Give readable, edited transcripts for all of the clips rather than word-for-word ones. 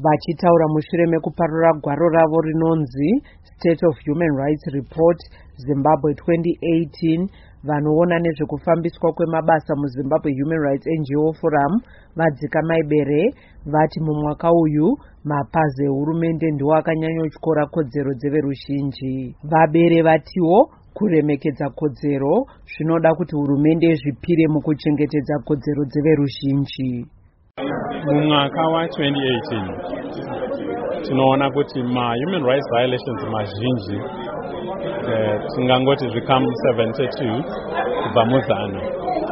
Vachitaura mushure mekuparura gwaro ravo rinonzi State of Human Rights Report Zimbabwe 2018, vanoona nezvekufambiswa kwemabasa muZimbabwe Human Rights NGO Forum vadzika maibere vati mumwaka uyu mapazi ehurumende ndiwo akanyanyotyora kodzero dzeveruzhinji. Vabere vatiwo kuremekedza kodzero zvinoda kuti hurumende zvipire mukuchengetedza kodzero dzeveruzhinji. Mumwaka wa 2018 tinoona kuti human rights violations mazhinji tingangoti zvikamu 72 kubva muzana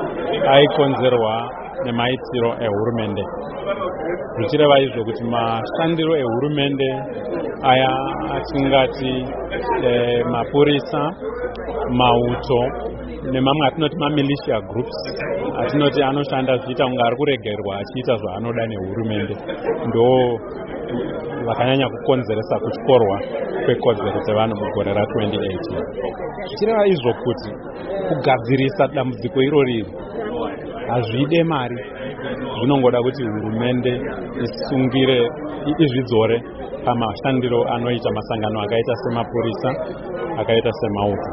aikonzerwa nemaitiro ehurumende. Zvichireva izvo kuti mashandiro ehurumende aya atingati mapurisa, mauto nemamwe atinoti militia groups atinoti anoshanda zviita kunge ari kuregerwa achiita zvaanoda nehurumende ndo vakanyanya kukonzeresa kutyorwa kwekodzero dzevanhu mugore ra2018. Zvichireva izvo kuti kugadzirisa dambudziko irori hazvide mari, zvinongoda kuti hurumende isungire izvidzore pamashandiro anoita masangano akaita semapurisa, akaita semauto.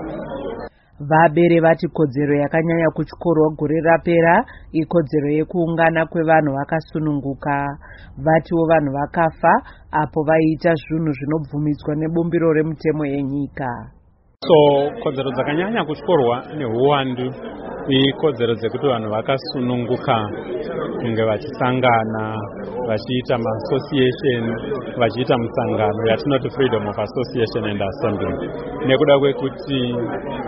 Vabere vati kodzero yakanyanya kutyorwa gore rapera ikodzero yekuungana kwevanhu vakasununguka. Vatiwo vanhu vakafa apo vaiita zvinhu zvinobvumidzwa nebumbiro remutemo yenyika. So kodzero dzakanyanya kutyorwa nehuwandu ikodzero dzekuti vanhu vakasununguka kunge vachisangana vachiita maassociation, vachiita musangano yatinoti freedom of association and assembly. Nekuda kwekuti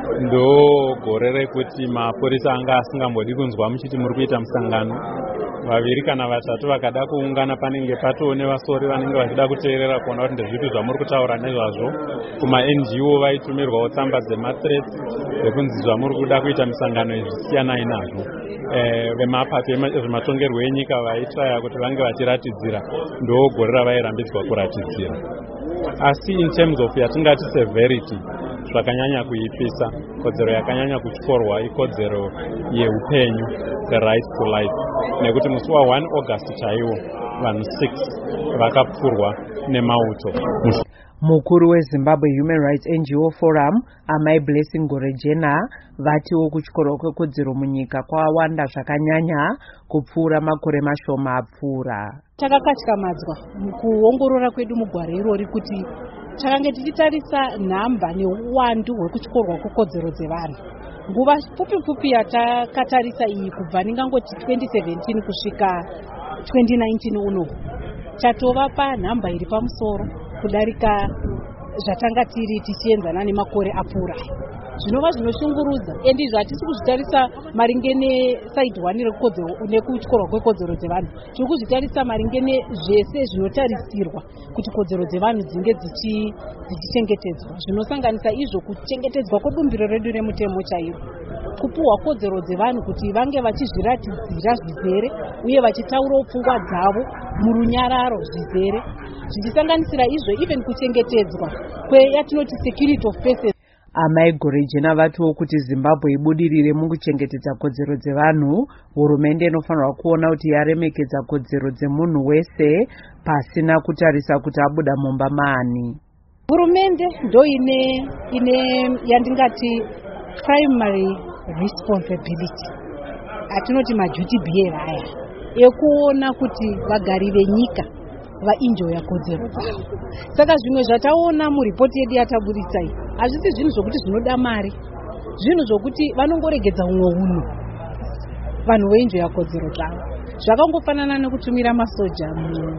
ndo gore rekuti mapurisa anga asingambodi kunzwa muchiti muri kuita musangano, vaviri kana vatatu vakada kuungana panenge patoo nevasori vanenge vachida kuteerera kuona kuti ndezvipi zvamuri kutaura nezvazvo. Kuma NGO vaitumirwawo tsamba dzemathreats dzekunzi zvamuri kuda kuita misangano izvisiyanai nazvo. Vemapato ezvematongerwo enyika vaitraya kuti vange vachiratidzira, ndo gore ravairambidzwa kuratidzira. Asi in terms of yatingati severity, zvakanyanya kuipisa, kodzero yakanyanya kutyorwa ikodzero yeupenyu, the right to life. Nekuti musi wa 1 August chaiwo vanhu 6 vakapfurwa nemauto. Mukuru weZimbabwe Human Rights NGO Forum, Amai Blessing Gorejena, vatiwo kutyorwa kwekodzero munyika kwawanda zvakanyanya kupfuura makore mashoma apfuura. Takakatyamadzwa mukuongorora kwedu mugwaro irori kuti takange tichitarisa nhamba neuwandu hwekutyorwa kwekodzero dzevanhu. Nguva pfupi yatakatarisa iyi kubva ndingangoti 2017 kusvika 2019 uno chatova panhamba iri pamusoro kudarika zvatanga tiri tichienzana nemakore apfuura. Zvinova zvinoshungurudza endizvo hatisi kuzvitarisa maringe nesaidi 1 rekodzero nekutyorwa kwekodzero dzevanhu. Tiri kuzvitarisa maringe nezvese zvinotarisirwa kuti kodzero dzevanhu dzinge dzichichengetedzwa, zvinosanganisa izvo kuchengetedzwa kwebumbiro redu remutemo chairo, kupuhwa kodzero dzevanhu kuti vange vachizviratidzira zvizere uye vachitaurawo pfungwa dzavo murunyararo zvizere, zvichisanganisira izvo even kuchengetedzwa kweyatinoti security of persons. Amai Gorejena vatiwo kuti Zimbabwe ibudirire mukuchengetedza kodzero dzevanhu, hurumende inofanirwa kuona kuti yaremekedza kodzero dzemunhu wese pasina kutarisa kuti abuda mumba maani. Hurumende ndo ine yandingati primary responsibility, atinoti maduty bearer aya ekuona kuti vagari venyika vaenjoya kodzero dzavo. Saka zvimwe zvataona muripoti yedu yataburitsa iyi hazvisi zvinhu zvokuti zvinoda mari, zvinhu zvokuti vanongoregedza umwe unhu vanhu vaenjoya kodzero dzavo. Zvakangofanana nekutumira masoja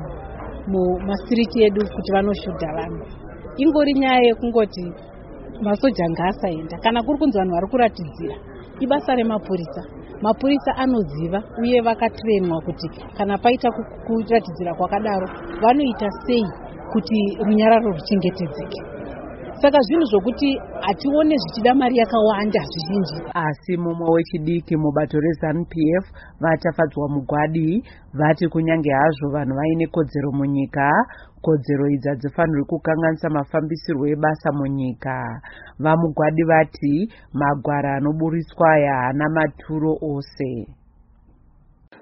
mumasiriti edu kuti vanoshudha vanhu. Ingori nyaya yekungoti masoja ngaasaenda, kana kuri kunzi vanhu vari kuratidzira ibasa remapurisa. Mapurisa anoziva uye vakatrenwa kuti kana paita kuratidzira kwakadaro vanoita sei kuti runyararo ruchengetedzeke. Saka zvinhu zvokuti hatione zvichida mari yakawanda zvizhinji. Asi mumwe wechidiki mubato reZANU-PF vatafadzwa mugwadi vati kunyange hazvo vanhu vaine kodzero munyika, kodzero idzi hadzifanirwi kukanganisa mafambisirwo ebasa munyika. Vamugwadi vati magwara anoburiswa aya haana maturo ose.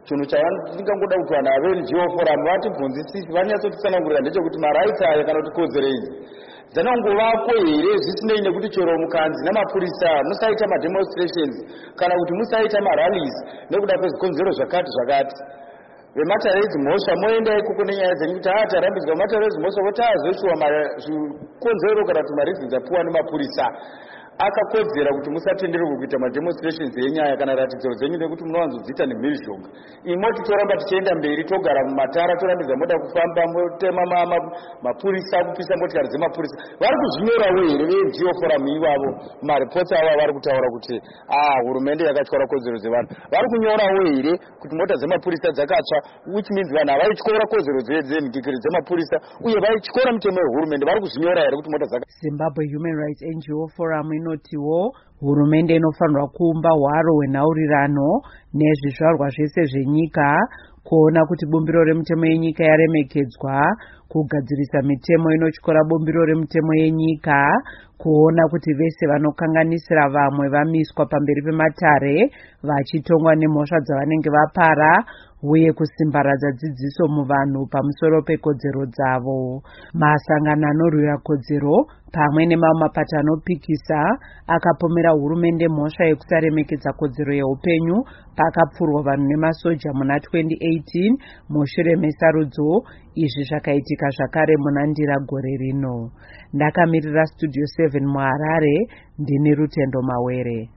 chinhu chatingangoda kuti vanhu vavenGO forum vatibvunzisisi vanyatsotitsanangurira ndechekuti maraiti aya kana kuti kodzero idzi dzanongovako here zvisinei nekuti chero mukanzi namapurisa musaita mademonstrations kana kuti musaita marallies nekuda kwezvikonzero zvakati vematare edzimhosva moenda ikoko nenyaya dzenyu kuti tarambidzwa matare edzimhosva votazoishiwa zvikonzero kana kuti mareasons apiwa nemapurisa akakodzera kuti musatenderwe kuita mademonstrations enyaya kana ratidziro dzenyu nekuti munowanzodziita nemhirizhonga imoti toramba tichienda mberi togara mumatara torambidza moda kufamba motema mapurisa kupisa motikari dzemapurisa vari kuzvinyorawo here veNGO forum ivavo maripoti avo vari kutaura kuti hurumende yakatyora kodzero dzevanhu vari kunyorawo here kuti mota dzemapurisa dzakatsva which means vanhu havaityora kodzero dzenhikikiri dzemapurisa uye vaityora mitemo yehurumende vari kuzvinyora here kuti mota Zimbabwe Human Rights NGO Forum inotiwo hurumende inofanirwa kuumba hwaro hwenhaurirano nezvizvarwa zvese zvenyika kuona kuti bumbiro remutemo yenyika yaremekedzwa, kugadzirisa mitemo inotyora bumbiro remutemo yenyika, kuona kuti vese vanokanganisira vamwe vamiswa pamberi pematare vachitongwa nemhosva dzavanenge vapara uye kusimbaradza dzidziso muvanhu pamusoro pekodzero dzavo. Masangano anorwira kodzero pamwe nemamwe mapato anopikisa akapomera hurumende mhosva yekusaremekedza kodzero yeupenyu pakapfurwa vanhu nemasoja muna 2018 mushure mesarudzo. Izvi zvakaitika zvakare muna Ndira gore rino. Ndakamirira Studio 7 muHarare, ndini Rutendo Mawere.